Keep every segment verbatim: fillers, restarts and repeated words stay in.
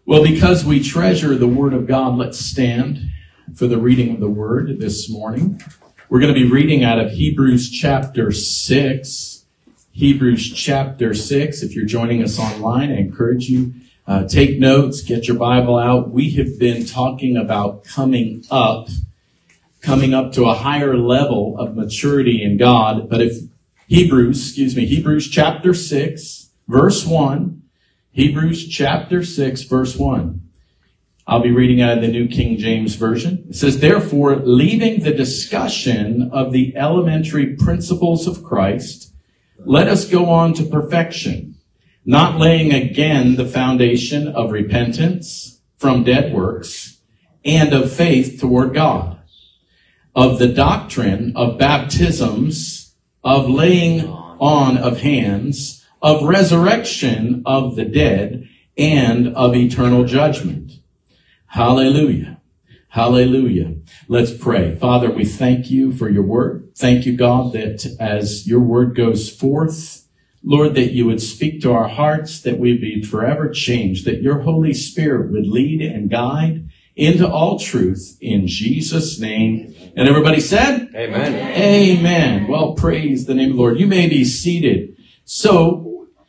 Well, because we treasure the Word of God, let's stand for the reading of the Word this morning. We're going to be reading out of Hebrews chapter six. Hebrews chapter six. If you're joining us online, I encourage you, uh, take notes, get your Bible out. We have been talking about coming up, coming up to a higher level of maturity in God. But if Hebrews, excuse me, Hebrews chapter six, verse one, Hebrews chapter six, verse one. I'll be reading out of the New King James Version. It says, "Therefore, leaving the discussion of the elementary principles of Christ, let us go on to perfection, not laying again the foundation of repentance from dead works and of faith toward God, of the doctrine of baptisms, of laying on of hands, of resurrection of the dead, and of eternal judgment." Hallelujah. Hallelujah. Let's pray. Father, we thank you for your word. Thank you, God, that as your word goes forth, Lord, that you would speak to our hearts, that we'd be forever changed, that your Holy Spirit would lead and guide into all truth in Jesus' name. And everybody said? Amen. Amen. Well, praise the name of the Lord. You may be seated. So,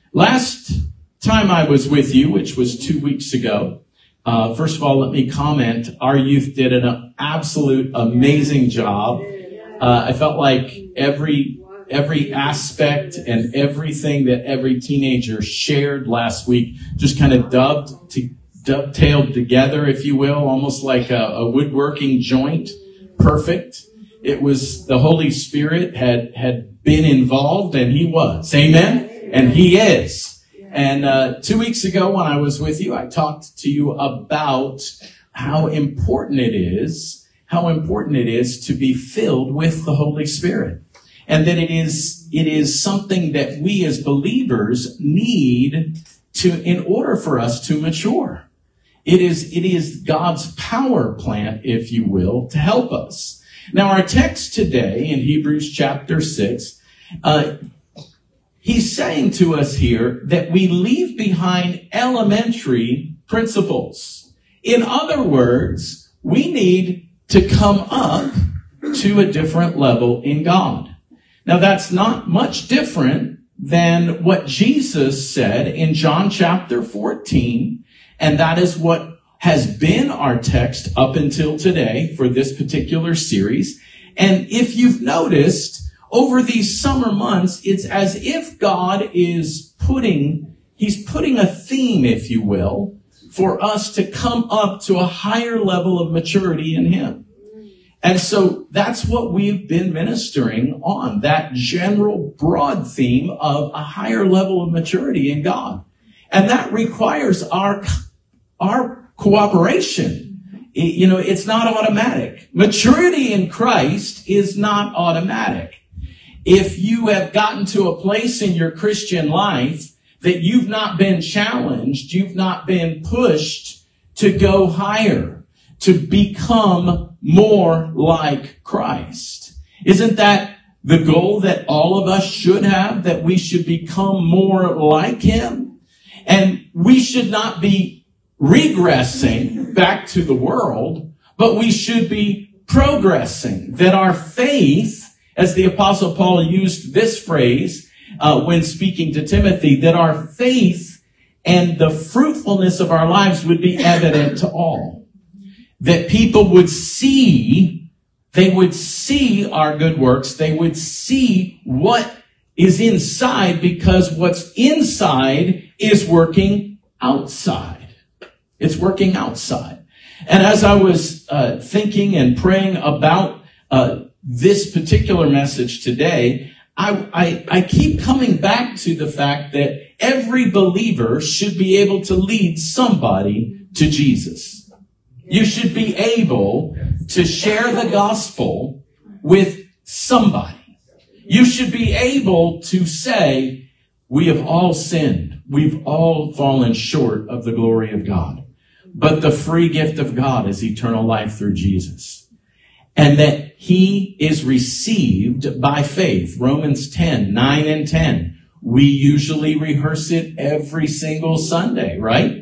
last time I was with you, which was two weeks ago, uh, first of all, let me comment. Our youth did an absolute amazing job. Uh, I felt like every every aspect and everything that every teenager shared last week just kind of dubbed to, dovetailed together, if you will, almost like a, a woodworking joint. Perfect. It was the Holy Spirit had had been involved, and he was. Amen. And he is. And uh, two weeks ago when I was with you, I talked to you about how important it is, how important it is to be filled with the Holy Spirit. And that it is, it is something that we as believers need to, in order for us to mature. It is, it is God's power plant, if you will, to help us. Now our text today in Hebrews chapter six, uh, he's saying to us here that we leave behind elementary principles. In other words, we need to come up to a different level in God. Now, that's not much different than what Jesus said in John chapter fourteen, and that is what has been our text up until today for this particular series. And if you've noticed, over these summer months, it's as if God is putting, he's putting a theme, if you will, for us to come up to a higher level of maturity in him. And so that's what we've been ministering on, that general broad theme of a higher level of maturity in God. And that requires our, our cooperation. You know, it's not automatic. Maturity in Christ is not automatic. If you have gotten to a place in your Christian life that you've not been challenged, you've not been pushed to go higher, to become more like Christ. Isn't that the goal that all of us should have, that we should become more like him? And we should not be regressing back to the world, but we should be progressing, that our faith, as the Apostle Paul used this phrase uh, when speaking to Timothy, that our faith and the fruitfulness of our lives would be evident to all. That people would see, they would see our good works, they would see what is inside, because what's inside is working outside. It's working outside. And as I was uh, thinking and praying about uh this particular message today, I, I, I keep coming back to the fact that every believer should be able to lead somebody to Jesus. You should be able to share the gospel with somebody. You should be able to say, we have all sinned. We've all fallen short of the glory of God. But the free gift of God is eternal life through Jesus. And that he is received by faith. Romans ten, nine and ten. We usually rehearse it every single Sunday, right?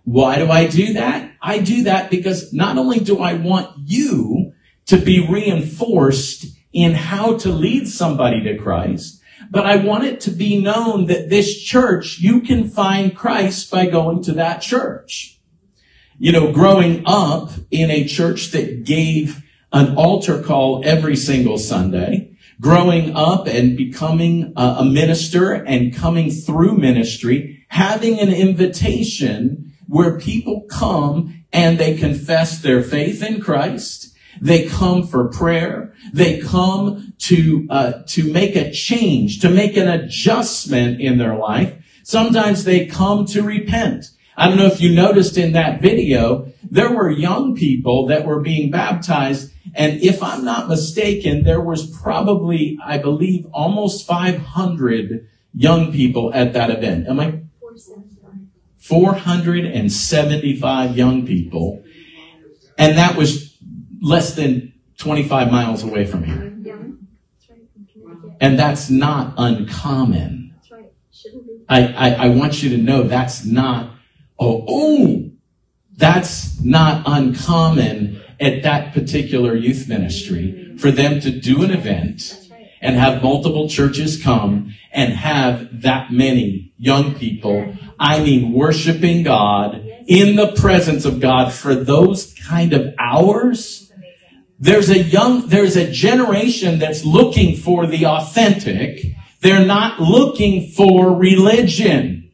Why do I do that? I do that because not only do I want you to be reinforced in how to lead somebody to Christ, but I want it to be known that this church, you can find Christ by going to that church. You know, growing up in a church that gave an altar call every single Sunday, growing up and becoming a minister and coming through ministry, having an invitation where people come and they confess their faith in Christ. They come for prayer. They come to uh, to make a change, to make an adjustment in their life. Sometimes they come to repent. I don't know if you noticed in that video, there were young people that were being baptized. And if I'm not mistaken, there was probably, I believe, almost five hundred young people at that event. Am I? four hundred seventy-five young people. And that was less than twenty-five miles away from here. And that's not uncommon. I, I, I want you to know that's not, oh, oh, that's not uncommon at that particular youth ministry for them to do an event and have multiple churches come and have that many young people, I mean, worshiping God in the presence of God for those kind of hours. There's a young, there's a generation that's looking for the authentic. They're not looking for religion.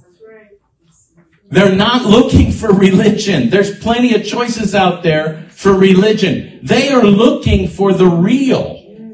They're not looking for religion. There's plenty of choices out there for religion. They are looking for the real.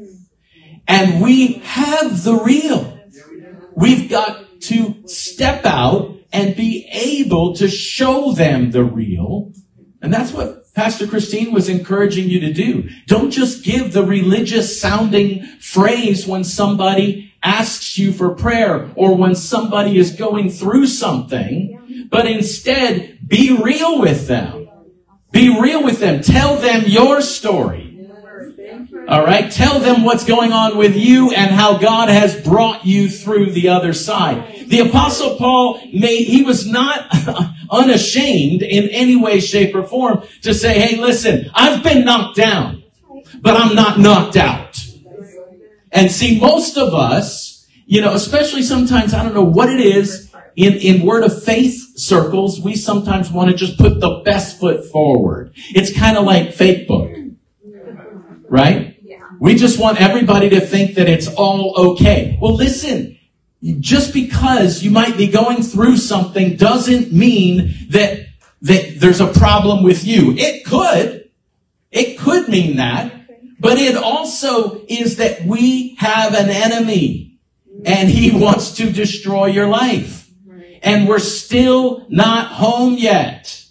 And we have the real. We've got to step out and be able to show them the real. And that's what Pastor Christine was encouraging you to do. Don't just give the religious sounding phrase when somebody asks you for prayer or when somebody is going through something, but instead be real with them. Be real with them. Tell them your story. All right? Tell them what's going on with you and how God has brought you through the other side. The Apostle Paul made, he was not unashamed in any way, shape, or form to say, hey, listen, I've been knocked down, but I'm not knocked out. And see, most of us, you know, especially sometimes, I don't know what it is, in, in word of faith circles, we sometimes want to just put the best foot forward. It's kind of like fake book, right? We just want everybody to think that it's all okay. Well, listen, just because you might be going through something doesn't mean that, that there's a problem with you. It could. It could mean that. But it also is that we have an enemy and he wants to destroy your life. And we're still not home yet.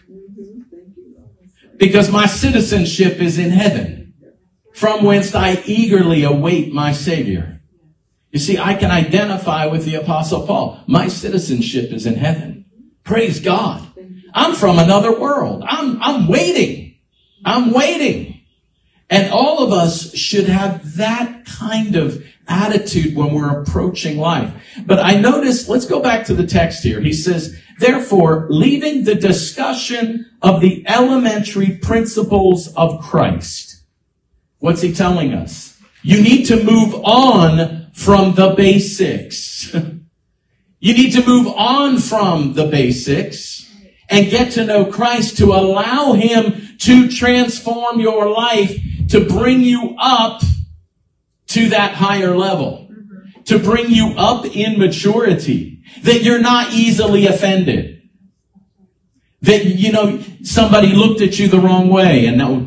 Because my citizenship is in heaven, from whence I eagerly await my Savior. You see, I can identify with the Apostle Paul. My citizenship is in heaven. Praise God. I'm from another world. I'm, I'm waiting. I'm waiting. And all of us should have that kind of attitude when we're approaching life. But I notice, let's go back to the text here. He says, therefore, leaving the discussion of the elementary principles of Christ. What's he telling us? You need to move on from the basics. You need to move on from the basics and get to know Christ, to allow him to transform your life, to bring you up to that higher level, to bring you up in maturity, that you're not easily offended. That, you know, somebody looked at you the wrong way and now,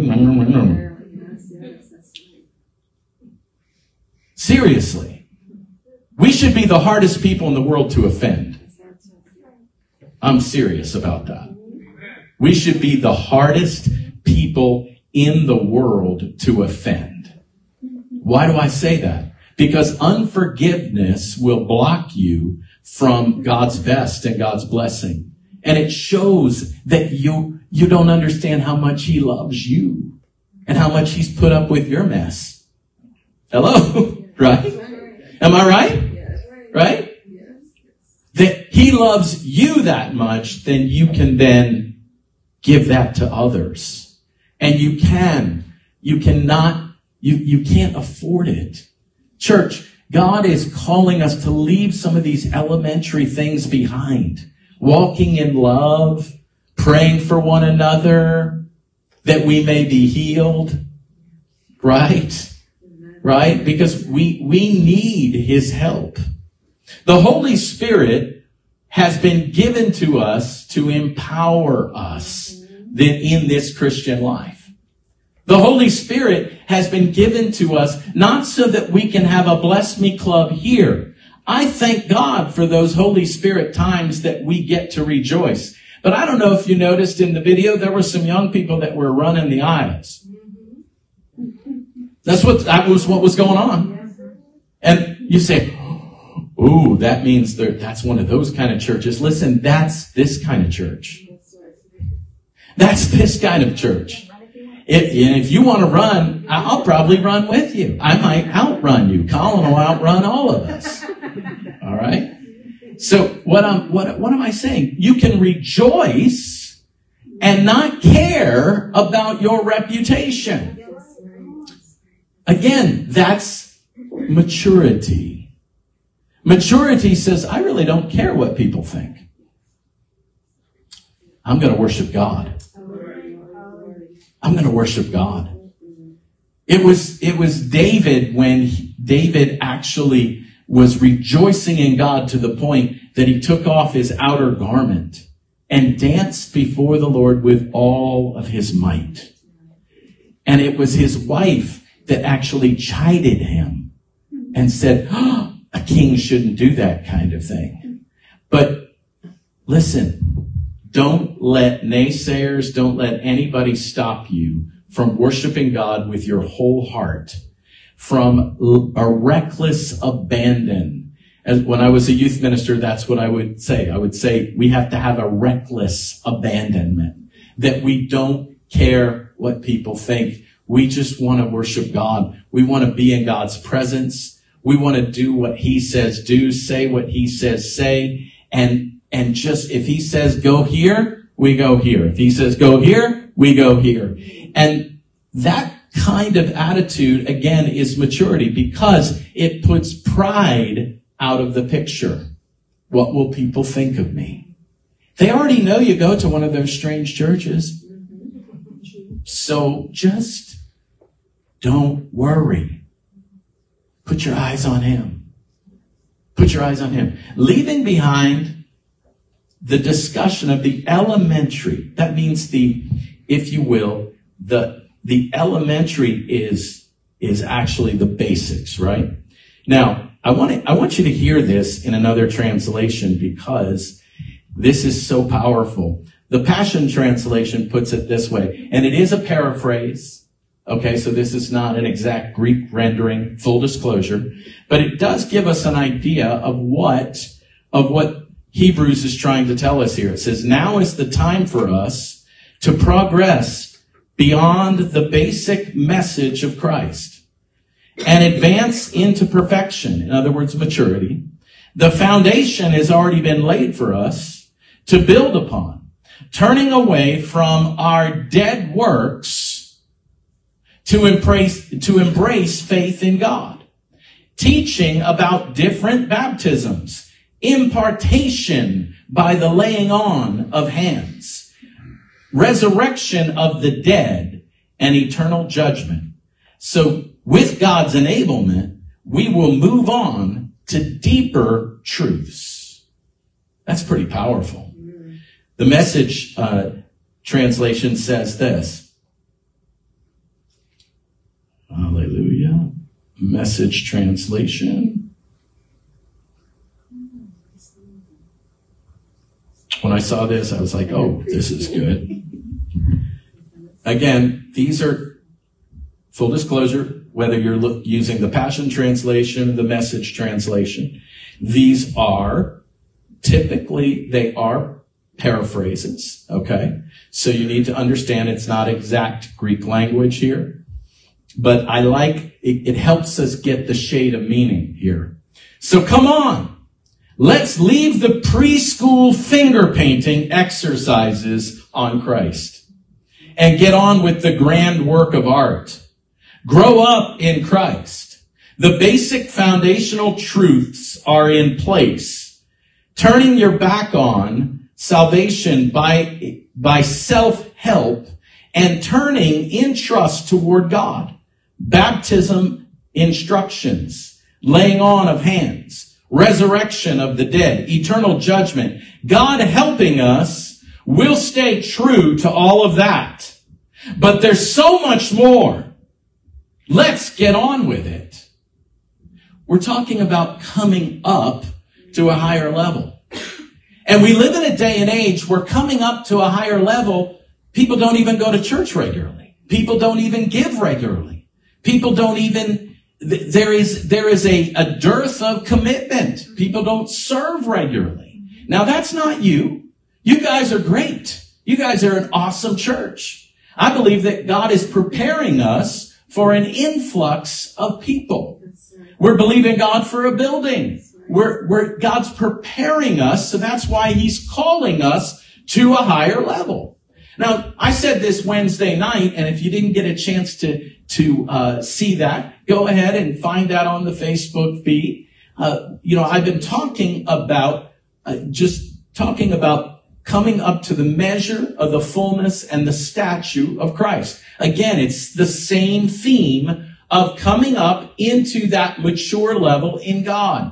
seriously, we should be the hardest people in the world to offend. I'm serious about that. We should be the hardest people in the world to offend. Why do I say that? Because unforgiveness will block you from God's best and God's blessing. And it shows that you, you don't understand how much he loves you and how much he's put up with your mess. Hello? Right? Am I right? Right? That He loves you that much, then you can then give that to others. And you can. You cannot, you, you can't afford it. Church, God is calling us to leave some of these elementary things behind. Walking in love, praying for one another, that we may be healed. Right? Right? Because we, we need His help. The Holy Spirit has been given to us to empower us in this Christian life. The Holy Spirit has been given to us not so that we can have a bless me club here. I thank God for those Holy Spirit times that we get to rejoice. But I don't know if you noticed in the video, there were some young people that were running the aisles. That's what, that was what was going on. And you say, ooh, that means that's one of those kind of churches. Listen, that's this kind of church. That's this kind of church. If, if you want to run, I'll probably run with you. I might outrun you. Colin will outrun all of us. All right? So what I'm, what, what am I saying? You can rejoice and not care about your reputation. Again, that's maturity. Maturity says, I really don't care what people think. I'm going to worship God. I'm going to worship God. It was, it was David when he, David actually was rejoicing in God to the point that he took off his outer garment and danced before the Lord with all of his might. And it was his wife that actually chided him and said, oh, a king shouldn't do that kind of thing. But listen, don't let naysayers, don't let anybody stop you from worshiping God with your whole heart, from a reckless abandon. As when I was a youth minister, that's what I would say. I would say we have to have a reckless abandonment, that we don't care what people think. We just want to worship God. We want to be in God's presence. We want to do what He says do, say what He says say, and And just, if He says go here, we go here. If He says go here, we go here. And that kind of attitude, again, is maturity because it puts pride out of the picture. What will people think of me? They already know you go to one of those strange churches. So just don't worry. Put your eyes on Him. Put your eyes on Him. Leaving behind the discussion of the elementary, that means the, if you will, the, the elementary is, is actually the basics, right? Now, I want to, I want you to hear this in another translation because this is so powerful. The Passion Translation puts it this way, and it is a paraphrase. Okay, so this is not an exact Greek rendering, full disclosure, but it does give us an idea of what, of what Hebrews is trying to tell us here. It says, now is the time for us to progress beyond the basic message of Christ and advance into perfection. In other words, maturity. The foundation has already been laid for us to build upon, turning away from our dead works to embrace, to embrace faith in God, teaching about different baptisms, impartation by the laying on of hands, resurrection of the dead, and eternal judgment. So with God's enablement, we will move on to deeper truths. That's pretty powerful. The Message uh, translation says this. Hallelujah. Message translation. When I saw this, I was like, oh, this is good. Again, these are, full disclosure, whether you're look, using the Passion Translation, the Message Translation, these are, typically, they are paraphrases, okay? So you need to understand it's not exact Greek language here. But I like, it, it helps us get the shade of meaning here. So come on. Let's leave the preschool finger painting exercises on Christ and get on with the grand work of art. Grow up in Christ. The basic foundational truths are in place. Turning your back on salvation by, by self-help and turning in trust toward God. Baptism instructions, laying on of hands, resurrection of the dead, eternal judgment. God helping us, we'll stay true to all of that. But there's so much more. Let's get on with it. We're talking about coming up to a higher level. And we live in a day and age where coming up to a higher level, people don't even go to church regularly. People don't even give regularly. People don't even, there is, there is a, a dearth of commitment. People don't serve regularly. Now that's not you. You guys are great. You guys are an awesome church. I believe that God is preparing us for an influx of people. We're believing God for a building. We're, we're, God's preparing us, so that's why He's calling us to a higher level. Now, I said this Wednesday night, and if you didn't get a chance to, to, uh, see that, go ahead and find that on the Facebook feed. Uh, you know, I've been talking about, uh, just talking about coming up to the measure of the fullness and the stature of Christ. Again, it's the same theme of coming up into that mature level in God.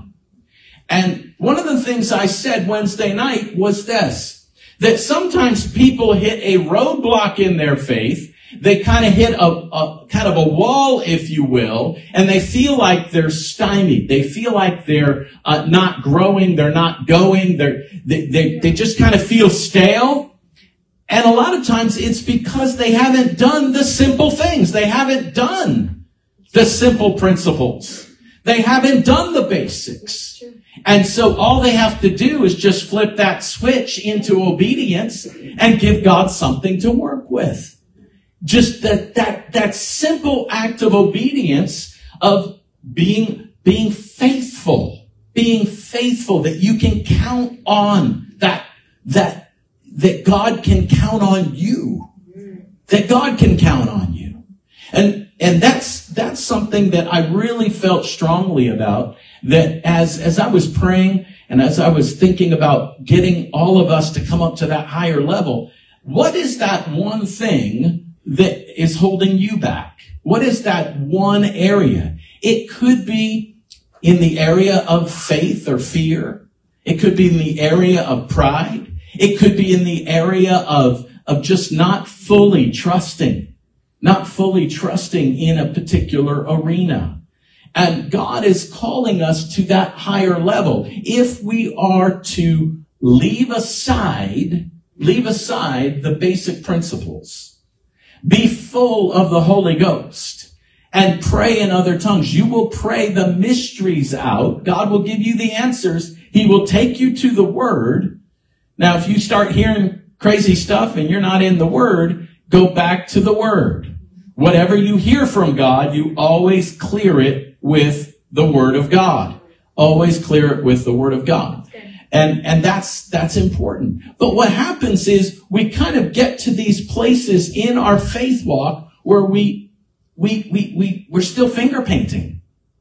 And one of the things I said Wednesday night was this, that sometimes people hit a roadblock in their faith. They kind of hit a, a kind of a wall, if you will, and they feel like they're stymied. They feel like they're uh, not growing. They're not going. They're, they, they, they just kind of feel stale. And a lot of times it's because they haven't done the simple things. They haven't done the simple principles. They haven't done the basics. And so all they have to do is just flip that switch into obedience and give God something to work with. Just that, that, that simple act of obedience of being, being faithful, being faithful, that you can count on that, that, that God can count on you, that God can count on you. And, and that's, that's something that I really felt strongly about, that as, as I was praying and as I was thinking about getting all of us to come up to that higher level, what is that one thing that is holding you back? What is that one area? It could be in the area of faith or fear. It could be in the area of pride. It could be in the area of, of just not fully trusting, not fully trusting in a particular arena. And God is calling us to that higher level. If we are to leave aside, leave aside the basic principles, be full of the Holy Ghost, and pray in other tongues. You will pray the mysteries out. God will give you the answers. He will take you to the Word. Now, if you start hearing crazy stuff and you're not in the Word, go back to the Word. Whatever you hear from God, you always clear it with the Word of God. Always clear it with the Word of God. And, and that's, that's important. But what happens is we kind of get to these places in our faith walk where we, we, we, we, we're still finger painting.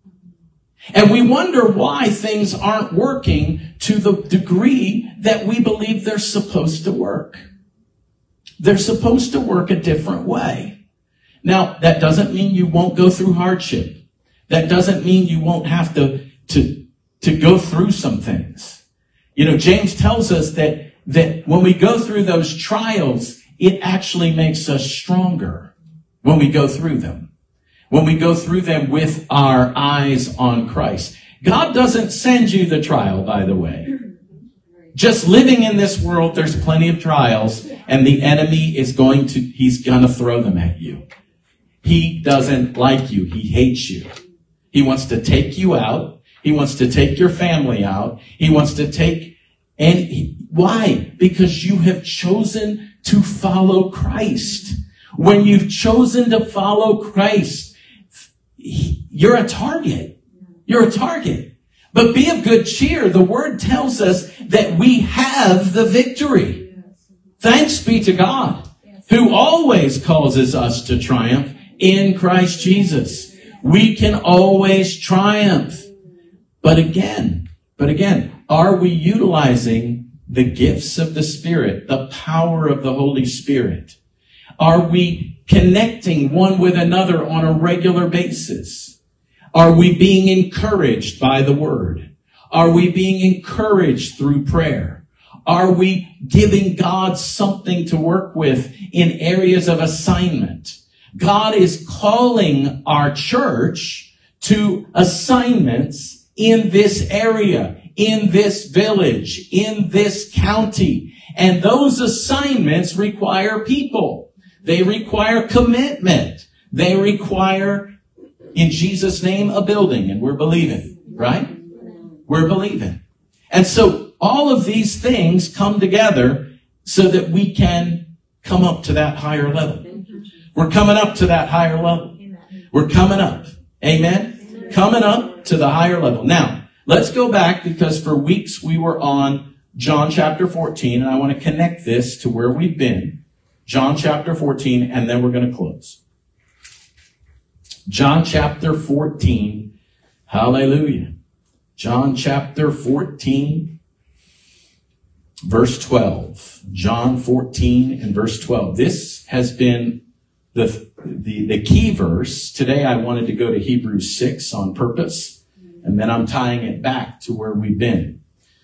And we wonder why things aren't working to the degree that we believe they're supposed to work. They're supposed to work a different way. Now, that doesn't mean you won't go through hardship. That doesn't mean you won't have to, to, to go through some things. You know, James tells us that, that when we go through those trials, it actually makes us stronger when we go through them. When we go through them with our eyes on Christ. God doesn't send you the trial, by the way. Just living in this world, there's plenty of trials, and the enemy is going to, he's going to throw them at you. He doesn't like you. He hates you. He wants to take you out. He wants to take your family out. He wants to take, and he, why? Because you have chosen to follow Christ. When you've chosen to follow Christ, you're a target. You're a target. But be of good cheer. The word tells us that we have the victory. Thanks be to God, who always causes us to triumph in Christ Jesus. We can always triumph. But again, but again, are we utilizing the gifts of the Spirit, the power of the Holy Spirit? Are we connecting one with another on a regular basis? Are we being encouraged by the Word? Are we being encouraged through prayer? Are we giving God something to work with in areas of assignment? God is calling our church to assignments in this area, in this village, in this county. And those assignments require people. They require commitment. They require, in Jesus' name, a building. And we're believing, right? We're believing. And so all of these things come together so that we can come up to that higher level. We're coming up to that higher level. We're coming up. Amen? Coming up to the higher level. Now, let's go back, because for weeks we were on John chapter fourteen, and I want to connect this to where we've been. John chapter fourteen, and then we're going to close. John chapter fourteen. Hallelujah. John chapter fourteen, verse twelve. John fourteen and verse twelve. This has been the, the, the key verse. Today I wanted to go to Hebrews six on purpose, and then I'm tying it back to where we've been.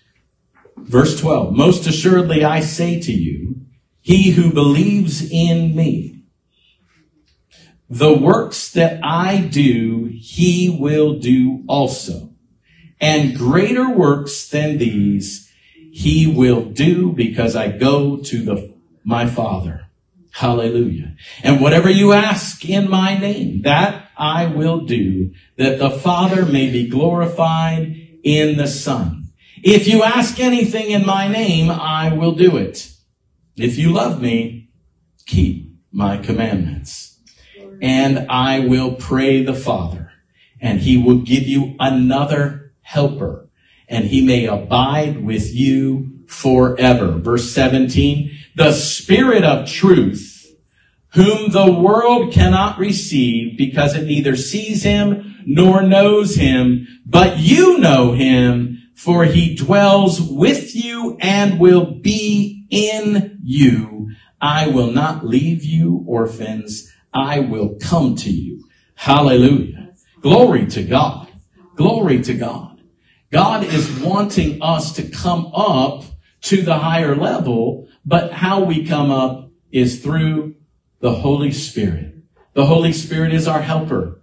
Verse twelve. Most assuredly I say to you, he who believes in me, the works that I do, he will do also. And greater works than these he will do, because I go to the my Father. Hallelujah. And whatever you ask in my name, that I will do, that the Father may be glorified in the Son. If you ask anything in my name, I will do it. If you love me, keep my commandments. And I will pray the Father, and he will give you another helper, and he may abide with you forever. Verse seventeen, the Spirit of truth, whom the world cannot receive, because it neither sees him nor knows him, but you know him, for he dwells with you and will be in you. I will not leave you orphans. I will come to you. Hallelujah. Glory to God. Glory to God. God is wanting us to come up to the higher level, but how we come up is through the Holy Spirit. The Holy Spirit is our helper.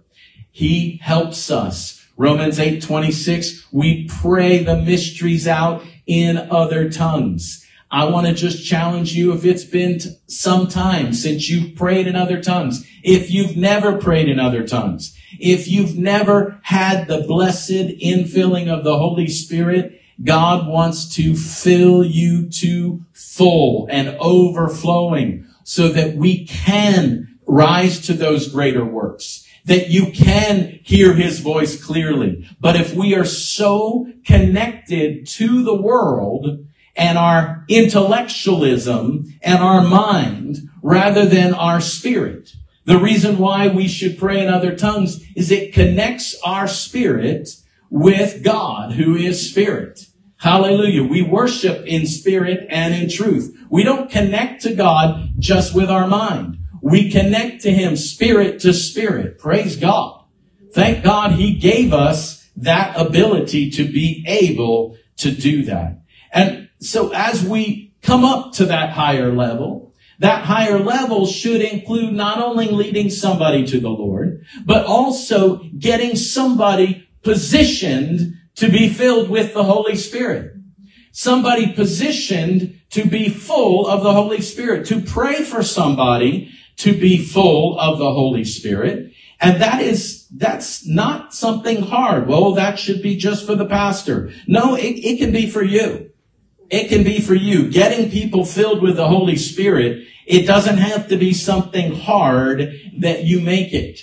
He helps us. Romans eight twenty-six, we pray the mysteries out in other tongues. I want to just challenge you, if it's been t- some time since you've prayed in other tongues, if you've never prayed in other tongues, if you've never had the blessed infilling of the Holy Spirit, God wants to fill you to full and overflowing so that we can rise to those greater works, that you can hear his voice clearly. But if we are so connected to the world and our intellectualism and our mind rather than our spirit, the reason why we should pray in other tongues is it connects our spirit with God, who is spirit. Hallelujah. We worship in spirit and in truth. We don't connect to God just with our mind. We connect to him spirit to spirit. Praise God. Thank God he gave us that ability to be able to do that. And so as we come up to that higher level, that higher level should include not only leading somebody to the Lord, but also getting somebody positioned to be filled with the Holy Spirit. Somebody positioned to be full of the Holy Spirit, to pray for somebody to be full of the Holy Spirit. And that is, that's not something hard. Well, that should be just for the pastor. No, it, it can be for you. It can be for you. Getting people filled with the Holy Spirit, it doesn't have to be something hard that you make it.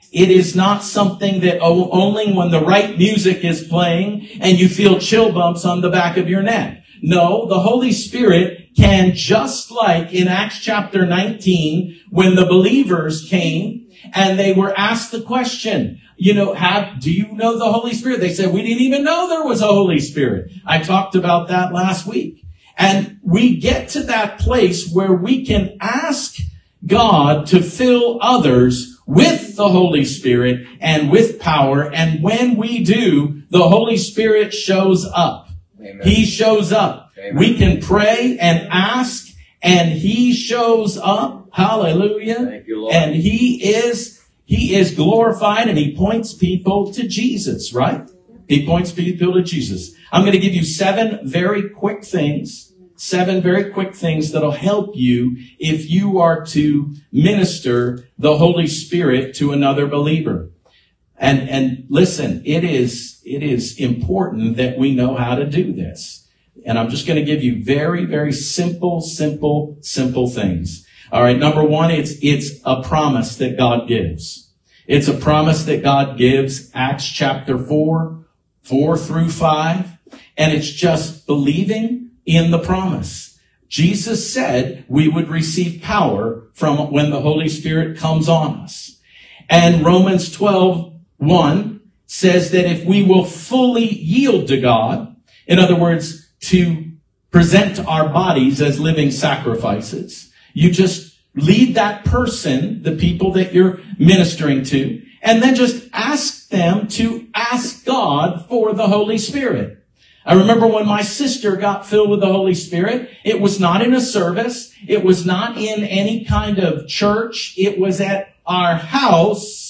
it is not something that oh, only when the right music is playing and you feel chill bumps on the back of your neck. No, the Holy Spirit can, just like in Acts chapter nineteen, when the believers came and they were asked the question, you know, have, do you know the Holy Spirit? They said, we didn't even know there was a Holy Spirit. I talked about that last week. And we get to that place where we can ask God to fill others with the Holy Spirit and with power. And when we do, the Holy Spirit shows up. Amen. He shows up. Amen. We can pray and ask, and He shows up. Hallelujah. Thank you, Lord. And He is, He is glorified, and He points people to Jesus, right? He points people to Jesus. I'm going to give you seven very quick things, seven very quick things that'll help you if you are to minister the Holy Spirit to another believer. And, and listen, it is, it is important that we know how to do this. And I'm just going to give you very, very simple, simple, simple things. All right. Number one, it's, it's a promise that God gives. It's a promise that God gives, Acts chapter four, four through five. And it's just believing in the promise. Jesus said we would receive power from when the Holy Spirit comes on us. And Romans twelve, one says that if we will fully yield to God, in other words, to present our bodies as living sacrifices, you just lead that person, the people that you're ministering to, and then just ask them to ask God for the Holy Spirit. I remember when my sister got filled with the Holy Spirit, it was not in a service. It was not in any kind of church. It was at our house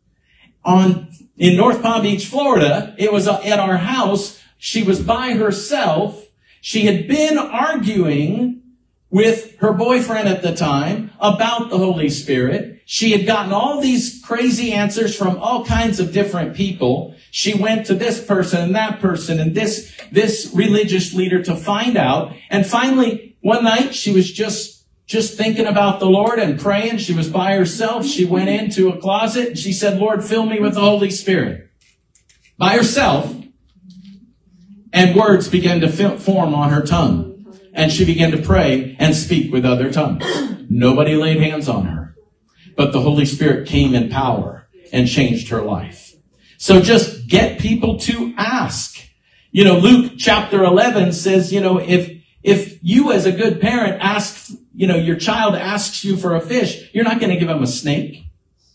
on, in North Palm Beach, Florida. It was at our house. She was by herself. She had been arguing with her boyfriend at the time about the Holy Spirit. She had gotten all these crazy answers from all kinds of different people. She went to this person and that person and this, this religious leader to find out. And finally, one night, she was just Just thinking about the Lord and praying. She was by herself. She went into a closet and she said, Lord, fill me with the Holy Spirit. By herself. And words began to form on her tongue. And she began to pray and speak with other tongues. Nobody laid hands on her. But the Holy Spirit came in power and changed her life. So just get people to ask. You know, Luke chapter eleven says, you know, if, if you as a good parent ask, you know, your child asks you for a fish, you're not going to give him a snake.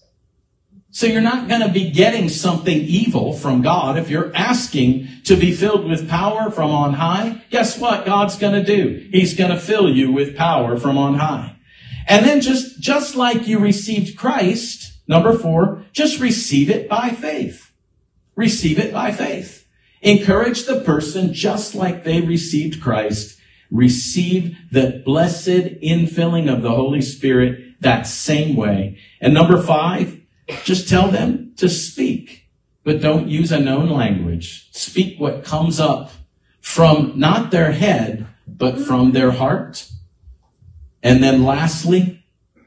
So you're not going to be getting something evil from God. If you're asking to be filled with power from on high, guess what God's going to do? He's going to fill you with power from on high. And then just, just like you received Christ, number four, just receive it by faith. Receive it by faith. Encourage the person just like they received Christ. Receive the blessed infilling of the Holy Spirit that same way. And number five, just tell them to speak, but don't use a known language. Speak what comes up from not their head, but from their heart. And then lastly,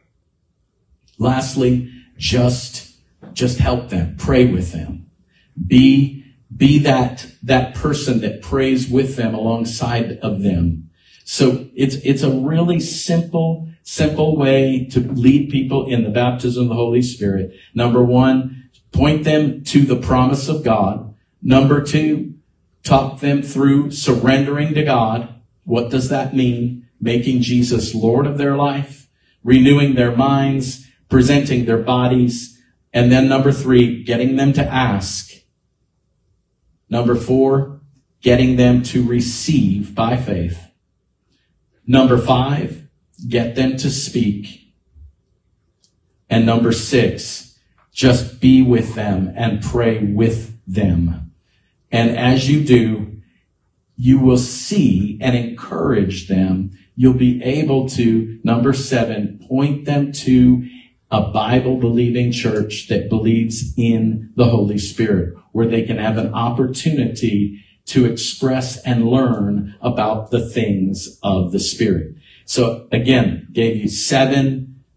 lastly, just, just help them. Pray with them. Be, be that, that person that prays with them alongside of them. So it's, it's a really simple, simple way to lead people in the baptism of the Holy Spirit. Number one, point them to the promise of God. Number two, talk them through surrendering to God. What does that mean? Making Jesus Lord of their life, renewing their minds, presenting their bodies. And then number three, getting them to ask. Number four, getting them to receive by faith. Number five, get them to speak. And number six, just be with them and pray with them. And as you do, you will see and encourage them. You'll be able to, number seven, point them to a Bible-believing church that believes in the Holy Spirit, where they can have an opportunity to express and learn about the things of the Spirit. So again, gave you seven,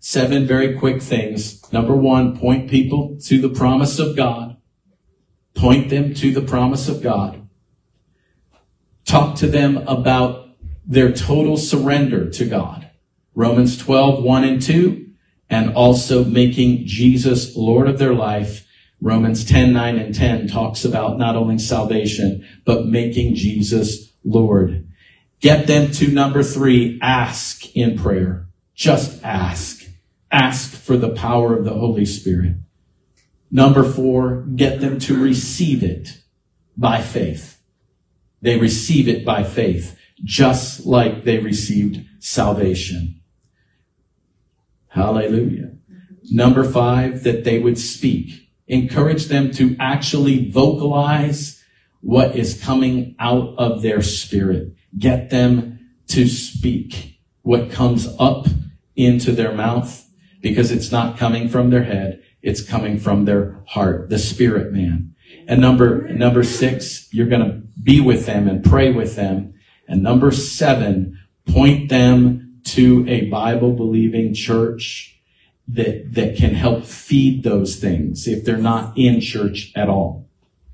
Seven very quick things. Number one, point people to the promise of God. Point them to the promise of God. Talk to them about their total surrender to God. Romans twelve, one and two, and also making Jesus Lord of their life. Romans ten, nine and ten talks about not only salvation, but making Jesus Lord. Get them to number three, ask in prayer. Just ask. Ask for the power of the Holy Spirit. Number four, get them to receive it by faith. They receive it by faith, just like they received salvation. Hallelujah. Number five, that they would speak. Encourage them to actually vocalize what is coming out of their spirit. Get them to speak what comes up into their mouth, because it's not coming from their head. It's coming from their heart, the spirit man. And number, number six, you're going to be with them and pray with them. And number seven, point them to a Bible-believing church that, that can help feed those things if they're not in church at all.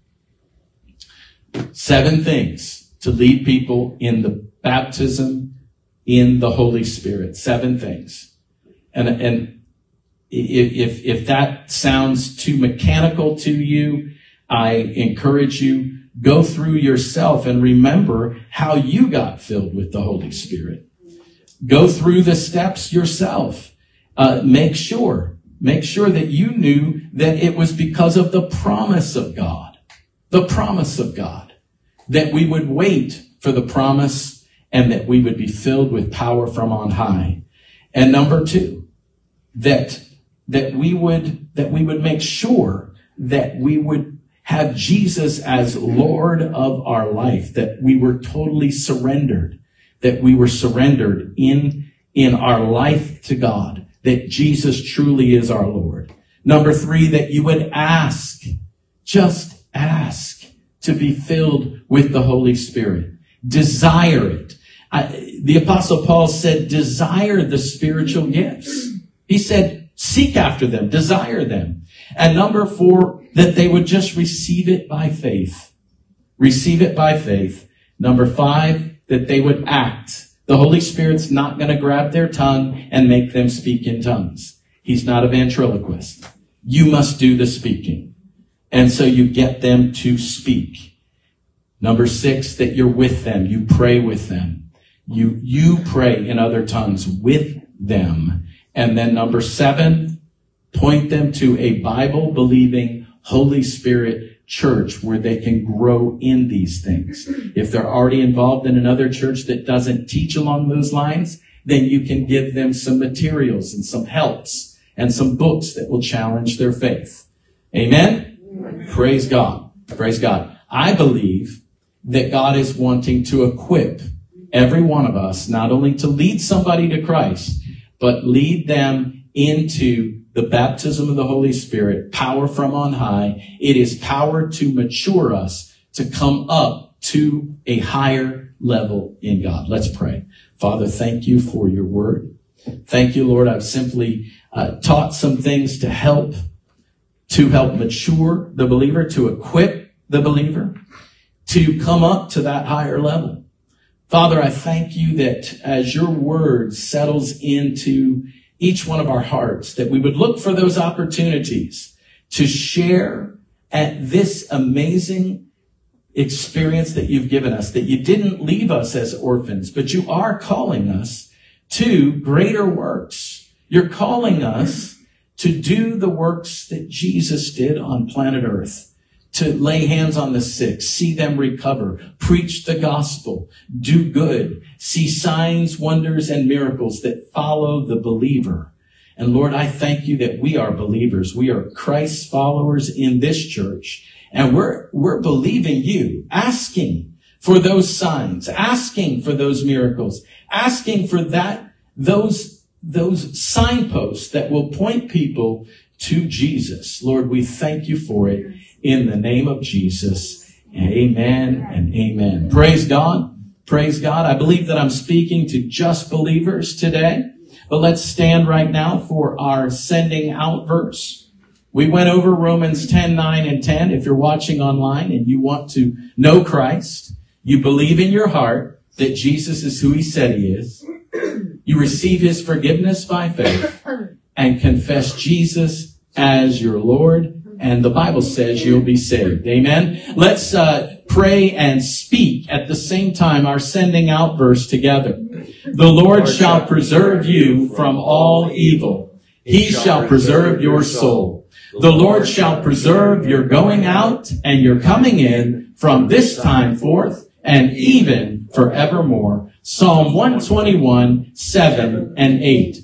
Seven things to lead people in the baptism in the Holy Spirit. Seven things. And, and if, if that sounds too mechanical to you, I encourage you, go through yourself and remember how you got filled with the Holy Spirit. Go through the steps yourself. Uh, make sure, make sure that you knew that it was because of the promise of God, the promise of God, that we would wait for the promise and that we would be filled with power from on high. And number two, that, that we would, that we would make sure that we would have Jesus as Lord of our life, that we were totally surrendered, that we were surrendered in, in our life to God, that Jesus truly is our Lord. Number three, that you would ask, just ask to be filled with the Holy Spirit. Desire it. I, the Apostle Paul said, desire the spiritual gifts. He said, seek after them, desire them. And number four, that they would just receive it by faith. Receive it by faith. Number five, that they would act. The Holy Spirit's not going to grab their tongue and make them speak in tongues. He's not a ventriloquist. You must do the speaking. And so you get them to speak. Number six, that you're with them. You pray with them. You, you pray in other tongues with them. And then number seven, point them to a Bible-believing Holy Spirit church where they can grow in these things. If they're already involved in another church that doesn't teach along those lines, then you can give them some materials and some helps and some books that will challenge their faith. Amen? Amen. Praise God. Praise God. I believe that God is wanting to equip every one of us, not only to lead somebody to Christ, but lead them into the baptism of the Holy Spirit, power from on high. It is power to mature us to come up to a higher level in God. Let's pray. Father, thank you for your word. Thank you, Lord. I've simply uh, taught some things to help, to help mature the believer, to equip the believer, to come up to that higher level. Father, I thank you that as your word settles into each one of our hearts, that we would look for those opportunities to share at this amazing experience that you've given us, that you didn't leave us as orphans, but you are calling us to greater works. You're calling us to do the works that Jesus did on planet Earth, to lay hands on the sick, see them recover, preach the gospel, do good, see signs, wonders, and miracles that follow the believer. And Lord, I thank you that we are believers. We are Christ's followers in this church. And we're, we're believing you, asking for those signs, asking for those miracles, asking for that, those, those signposts that will point people to Jesus. Lord, we thank you for it. In the name of Jesus, amen and amen. Praise God. Praise God. I believe that I'm speaking to just believers today. But let's stand right now for our sending out verse. We went over Romans ten, nine, and ten. If you're watching online and you want to know Christ, you believe in your heart that Jesus is who he said he is. You receive his forgiveness by faith and confess Jesus as your Lord. And the Bible says you'll be saved. Amen. Let's uh, pray and speak at the same time our sending out verse together. The Lord shall preserve you from all evil. He shall preserve your soul. The Lord shall preserve your going out and your coming in from this time forth and even forevermore. Psalm one twenty-one, seven and eight.